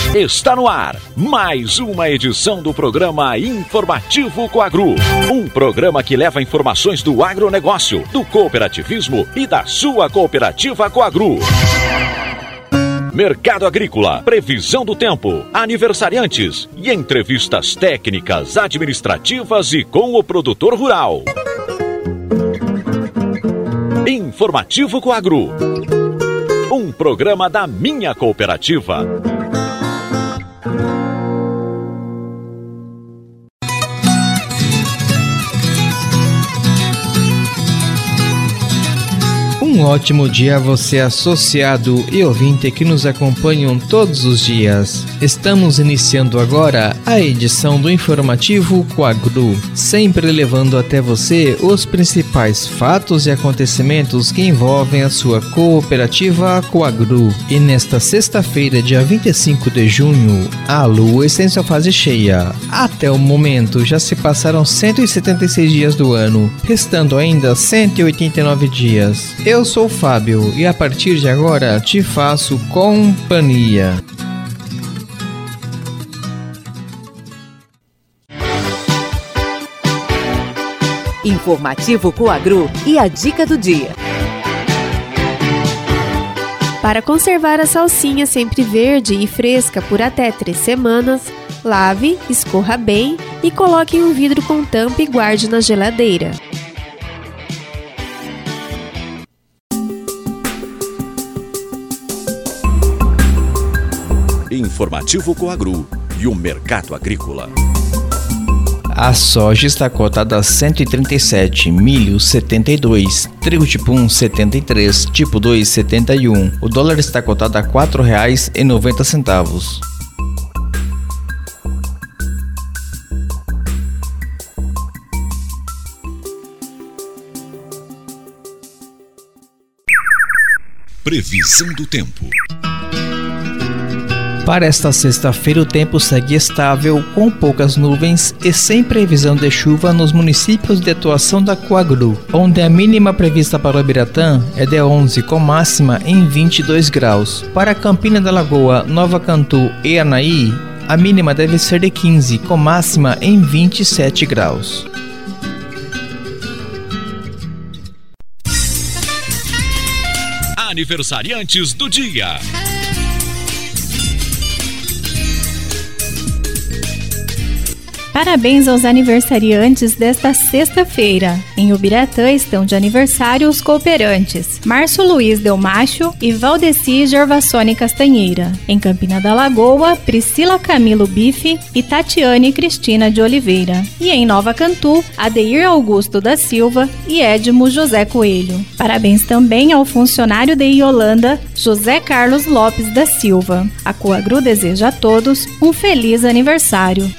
Está no ar mais uma edição do programa Informativo Coagru. Um programa que leva informações do agronegócio, do cooperativismo e da sua cooperativa Coagru. Mercado agrícola, previsão do tempo, aniversariantes e entrevistas técnicas, administrativas e com o produtor rural. Informativo Coagru. Um programa da minha cooperativa. Um ótimo dia a você, associado e ouvinte que nos acompanham todos os dias. Estamos iniciando agora a edição do Informativo Coagru, sempre levando até você os principais fatos e acontecimentos que envolvem a sua cooperativa Coagru. E nesta sexta-feira, dia 25 de junho, a lua está em sua fase cheia. Até o momento já se passaram 176 dias do ano, restando ainda 189 dias. Eu sou o Fábio e a partir de agora te faço companhia. Informativo Coagru e a dica do dia. Para conservar a salsinha sempre verde e fresca por até 3 semanas, lave, escorra bem e coloque em um vidro com tampa e guarde na geladeira. Informativo Coagru e o mercado agrícola. A soja está cotada a 137, milho 72, trigo tipo 1 73, tipo 2 71. O dólar está cotado a R$ 4,90. Previsão do tempo. Para esta sexta-feira, o tempo segue estável, com poucas nuvens e sem previsão de chuva nos municípios de atuação da Coagru, onde a mínima prevista para o Ubiratã é de 11, com máxima em 22 graus. Para Campina da Lagoa, Nova Cantu e Anaí, a mínima deve ser de 15, com máxima em 27 graus. Aniversariantes do dia. Parabéns aos aniversariantes desta sexta-feira. Em Ubiratã estão de aniversário os cooperantes Márcio Luiz Delmacho e Valdeci Gervassoni Castanheira. Em Campina da Lagoa, Priscila Camilo Bife e Tatiane Cristina de Oliveira. E em Nova Cantu, Adeir Augusto da Silva e Edmo José Coelho. Parabéns também ao funcionário de Iolanda, José Carlos Lopes da Silva. A Coagru deseja a todos um feliz aniversário.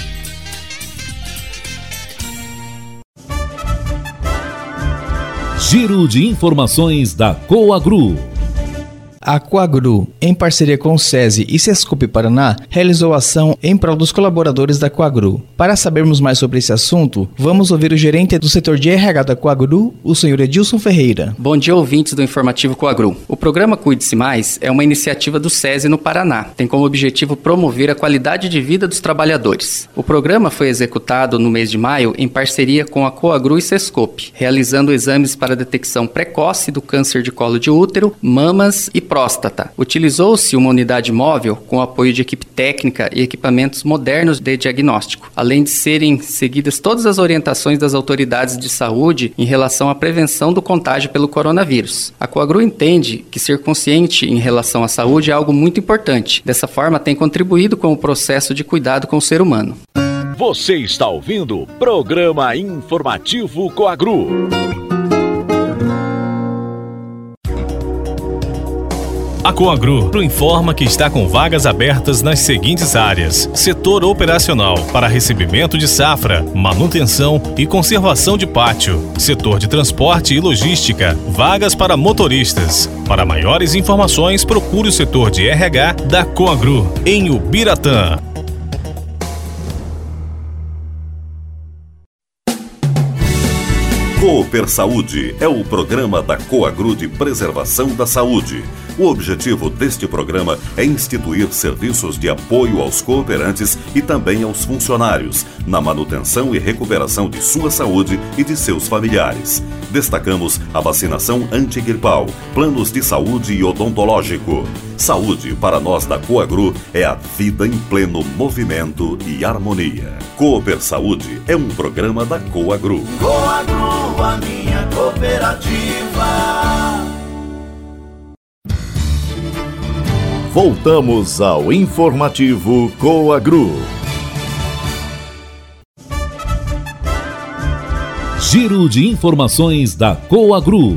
Giro de informações da Coagru. A Coagru, em parceria com o SESI e Sescope Paraná, realizou ação em prol dos colaboradores da Coagru. Para sabermos mais sobre esse assunto, vamos ouvir o gerente do setor de RH da Coagru, o senhor Edilson Ferreira. Bom dia, ouvintes do Informativo Coagru. O programa Cuide-se Mais é uma iniciativa do SESI no Paraná. Tem como objetivo promover a qualidade de vida dos trabalhadores. O programa foi executado no mês de maio em parceria com a Coagru e Sescope, realizando exames para detecção precoce do câncer de colo de útero, mamas e próstata. Utilizou-se uma unidade móvel com apoio de equipe técnica e equipamentos modernos de diagnóstico, além de serem seguidas todas as orientações das autoridades de saúde em relação à prevenção do contágio pelo coronavírus. A Coagru entende que ser consciente em relação à saúde é algo muito importante. Dessa forma, tem contribuído com o processo de cuidado com o ser humano. Você está ouvindo o programa Informativo Coagru. A Coagru informa que está com vagas abertas nas seguintes áreas: setor operacional para recebimento de safra, manutenção e conservação de pátio, setor de transporte e logística, vagas para motoristas. Para maiores informações, procure o setor de RH da Coagru, em Ubiratã. Cooper Saúde é o programa da Coagru de preservação da saúde. O objetivo deste programa é instituir serviços de apoio aos cooperantes e também aos funcionários, na manutenção e recuperação de sua saúde e de seus familiares. Destacamos a vacinação antigripal, planos de saúde e odontológico. Saúde, para nós da Coagru, é a vida em pleno movimento e harmonia. Cooper Saúde é um programa da Coagru. Coagru, a minha cooperativa. Voltamos ao informativo Coagru. Giro de informações da Coagru.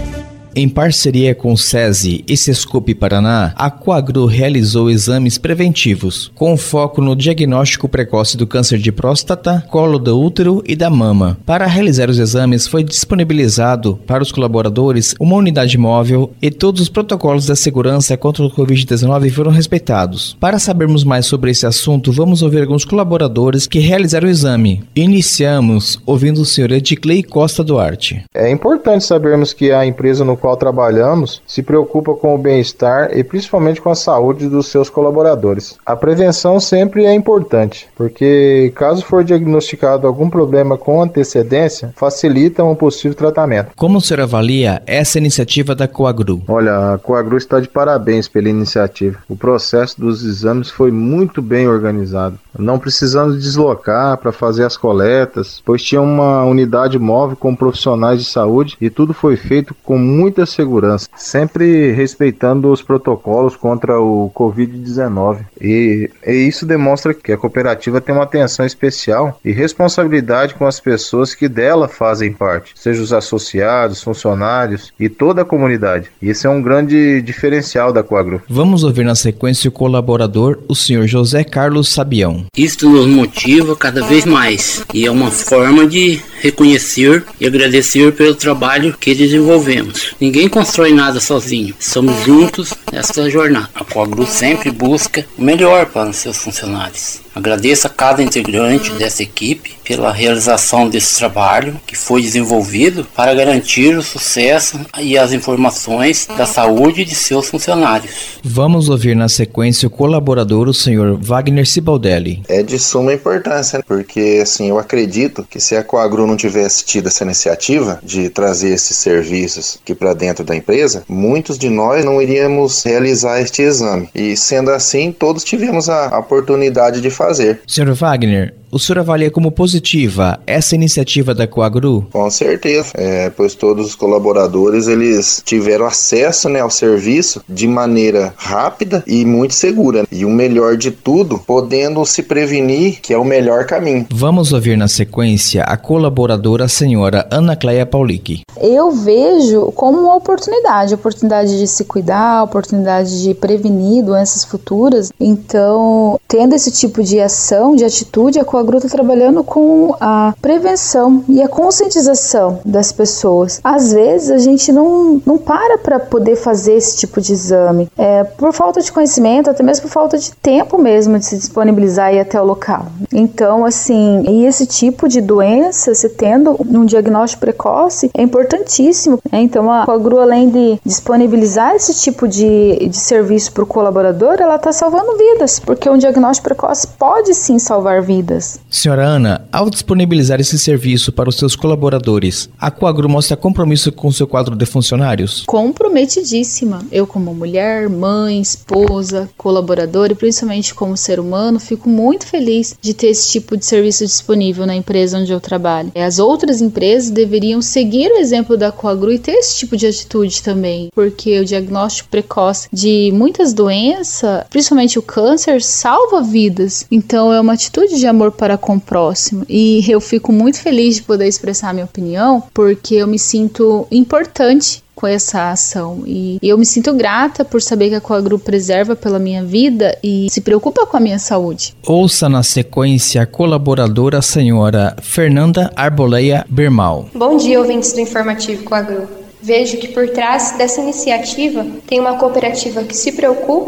Em parceria com o SESI e Sescope Paraná, a Coagru realizou exames preventivos, com foco no diagnóstico precoce do câncer de próstata, colo do útero e da mama. Para realizar os exames, foi disponibilizado para os colaboradores uma unidade móvel e todos os protocolos da segurança contra o Covid-19 foram respeitados. Para sabermos mais sobre esse assunto, vamos ouvir alguns colaboradores que realizaram o exame. Iniciamos ouvindo o senhor Ediclei Costa Duarte. É importante sabermos que a empresa no qual trabalhamos se preocupa com o bem-estar e principalmente com a saúde dos seus colaboradores. A prevenção sempre é importante, porque caso for diagnosticado algum problema com antecedência, facilita um possível tratamento. Como o senhor avalia essa iniciativa da Coagru? Olha, a Coagru está de parabéns pela iniciativa. O processo dos exames foi muito bem organizado. Não precisamos deslocar para fazer as coletas, pois tinha uma unidade móvel com profissionais de saúde e tudo foi feito com muita segurança, sempre respeitando os protocolos contra o Covid-19. E isso demonstra que a cooperativa tem uma atenção especial e responsabilidade com as pessoas que dela fazem parte, seja os associados, funcionários e toda a comunidade. E esse é um grande diferencial da Coagru. Vamos ouvir na sequência o colaborador, o senhor José Carlos Sabião. Isto nos motiva cada vez mais e é uma forma de reconhecer e agradecer pelo trabalho que desenvolvemos. Ninguém constrói nada sozinho, somos juntos nesta jornada. A Coagru sempre busca o melhor para os seus funcionários. Agradeço a cada integrante dessa equipe pela realização desse trabalho que foi desenvolvido para garantir o sucesso e as informações da saúde de seus funcionários. Vamos ouvir na sequência o colaborador, o senhor Wagner Cibaldelli. É de suma importância, porque assim, eu acredito que se a Coagru não tivesse tido essa iniciativa de trazer esses serviços aqui para dentro da empresa, muitos de nós não iríamos realizar este exame. E sendo assim, todos tivemos a oportunidade de fazer. Senhor Wagner, o senhor avalia como positiva essa iniciativa da Coagru? Com certeza, pois todos os colaboradores eles tiveram acesso, ao serviço de maneira rápida e muito segura. E o melhor de tudo, podendo se prevenir, que é o melhor caminho. Vamos ouvir na sequência a colaboradora, a senhora Ana Cleia Paulic. Eu vejo como uma oportunidade de se cuidar, oportunidade de prevenir doenças futuras. Então, tendo esse tipo de ação, de atitude, a Coagru está trabalhando com a prevenção e a conscientização das pessoas. Às vezes a gente não para poder fazer esse tipo de exame, por falta de conhecimento, até mesmo por falta de tempo mesmo de se disponibilizar e ir até o local. Então, assim, e esse tipo de doença, se tendo um diagnóstico precoce, é importantíssimo. Então, a Coagru, além de disponibilizar esse tipo de serviço para o colaborador, ela está salvando vidas, porque um diagnóstico precoce pode sim salvar vidas. Senhora Ana, ao disponibilizar esse serviço para os seus colaboradores, a Coagru mostra compromisso com o seu quadro de funcionários? Comprometidíssima. Eu, como mulher, mãe, esposa, colaboradora e principalmente como ser humano, fico muito feliz de ter esse tipo de serviço disponível na empresa onde eu trabalho. As outras empresas deveriam seguir o exemplo da Coagru e ter esse tipo de atitude também, porque o diagnóstico precoce de muitas doenças, principalmente o câncer, salva vidas. Então é uma atitude de amor para com o próximo e eu fico muito feliz de poder expressar a minha opinião, porque eu me sinto importante com essa ação e eu me sinto grata por saber que a Coagru preserva pela minha vida e se preocupa com a minha saúde. Ouça na sequência a colaboradora, a senhora Fernanda Arboleia Bermal. Bom dia, ouvintes do Informativo Coagru. Vejo que por trás dessa iniciativa tem uma cooperativa que se preocupa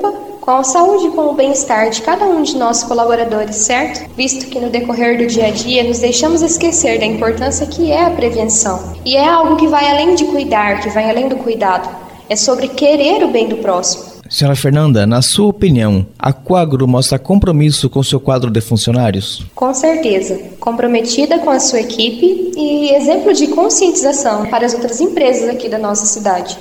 com a saúde e com o bem-estar de cada um de nossos colaboradores, certo? Visto que no decorrer do dia a dia nos deixamos esquecer da importância que é a prevenção. E é algo que vai além de cuidar, que vai além do cuidado. É sobre querer o bem do próximo. Senhora Fernanda, na sua opinião, a Coagru mostra compromisso com seu quadro de funcionários? Com certeza. Comprometida com a sua equipe e exemplo de conscientização para as outras empresas aqui da nossa cidade.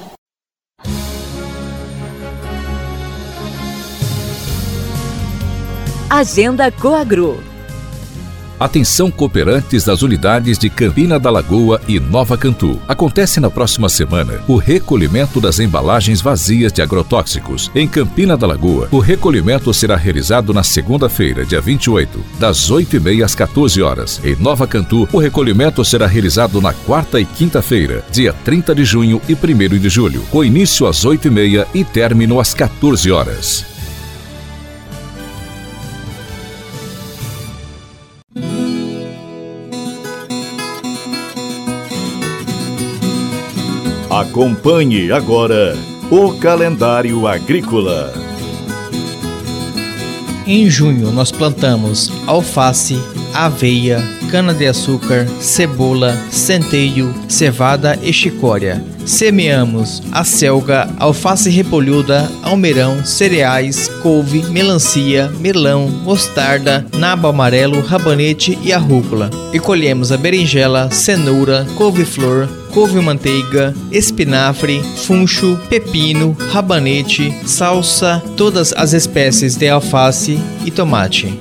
Agenda Coagru. Atenção cooperantes das unidades de Campina da Lagoa e Nova Cantu. Acontece na próxima semana o recolhimento das embalagens vazias de agrotóxicos. Em Campina da Lagoa, o recolhimento será realizado na segunda-feira, dia 28, das 8h30 às 14 horas. Em Nova Cantu, o recolhimento será realizado na quarta e quinta-feira, dia 30 de junho e 1º de julho, com início às 8h30 e término às 14 horas. Acompanhe agora o calendário agrícola. Em junho nós plantamos alface, aveia, cana-de-açúcar, cebola, centeio, cevada e chicória. Semeamos acelga, alface repolhuda, almeirão, cereais, couve, melancia, melão, mostarda, nabo amarelo, rabanete e a rúcula. E colhemos a berinjela, cenoura, couve-flor, couve-manteiga, espinafre, funcho, pepino, rabanete, salsa, todas as espécies de alface e tomate.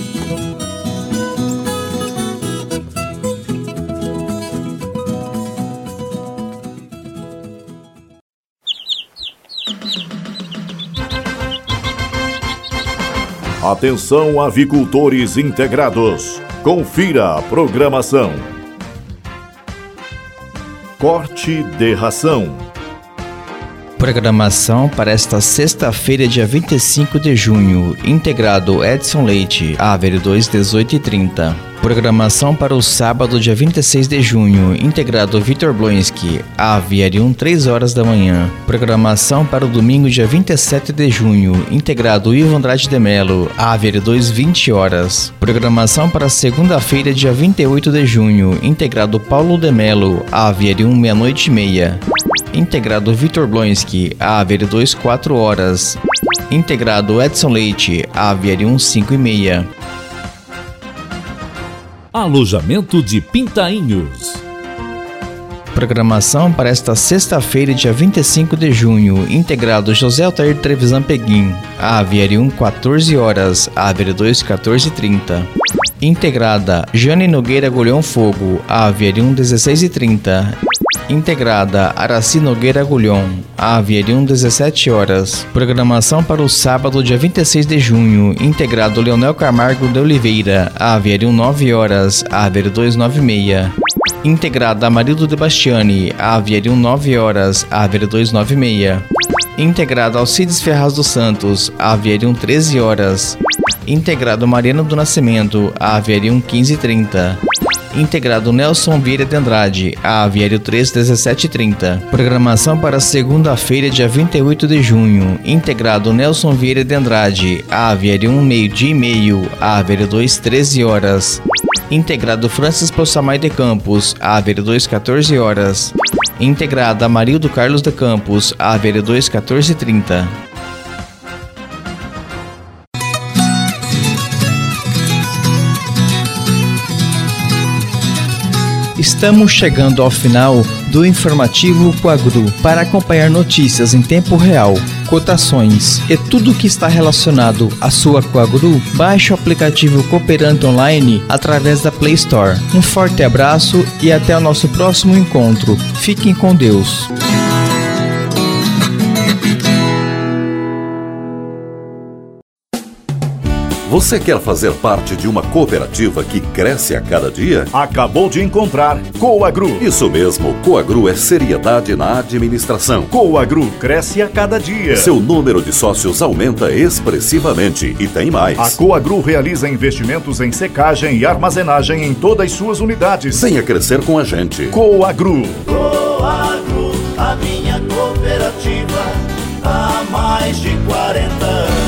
Atenção, avicultores integrados. Confira a programação. Corte de ração. Programação para esta sexta-feira, dia 25 de junho. Integrado Edson Leite, Aveiro 2, 18h30. Programação para o sábado, dia 26 de junho. Integrado Vitor Blonski, Aviário 1, 3 horas da manhã. Programação para o domingo, dia 27 de junho. Integrado Ivo Andrade de Melo, Aviário 2, 20 horas. Programação para segunda-feira, dia 28 de junho. Integrado Paulo de Melo, Aviário 1, meia-noite e meia. Integrado Vitor Blonski, Aviário 2, 4 horas. Integrado Edson Leite, Aviário 1, 5h30. Alojamento de Pintainhos. Programação para esta sexta-feira, dia 25 de junho. Integrado José Altair Trevisan Peguim, Aviário 1, 14 horas. Aviário 2, 14h30. Integrada Jane Nogueira Agulhão Fogo, Aviário 1, 16h30. Integrada Araci Nogueira Agulhão, Aviário 1, 17 horas. Programação para o sábado, dia 26 de junho. Integrado Leonel Camargo de Oliveira, Aviário 1, 9 horas. Aviário 2, 9h30. Integrada Amarildo de Bastiani, Aviário 1, 9 horas. Aviário 2, 9h30. Integrado Alcides Ferraz dos Santos, Aviário 1, 13 horas. Integrado Mariano do Nascimento, Aviário 1, 15h30. Integrado Nelson Vieira de Andrade, Aviário 3, 17h30. Programação para segunda-feira, dia 28 de junho. Integrado Nelson Vieira de Andrade, Aviário 1, meio-dia e meio. Aviário 2, 13 horas. Integrado Francis Possamay de Campos, Aviário 2, 14 horas. Integrada Amarildo Carlos de Campos, Aviário 2, 14h30. Estamos chegando ao final do informativo Coagru. Para acompanhar notícias em tempo real, cotações e tudo que está relacionado à sua Coagru, baixe o aplicativo Cooperante Online através da Play Store. Um forte abraço e até o nosso próximo encontro. Fiquem com Deus. Você quer fazer parte de uma cooperativa que cresce a cada dia? Acabou de encontrar Coagru. Isso mesmo, Coagru é seriedade na administração. Coagru cresce a cada dia. Seu número de sócios aumenta expressivamente e tem mais. A Coagru realiza investimentos em secagem e armazenagem em todas as suas unidades. Venha crescer com a gente. Coagru. Coagru, a minha cooperativa, há mais de 40 anos.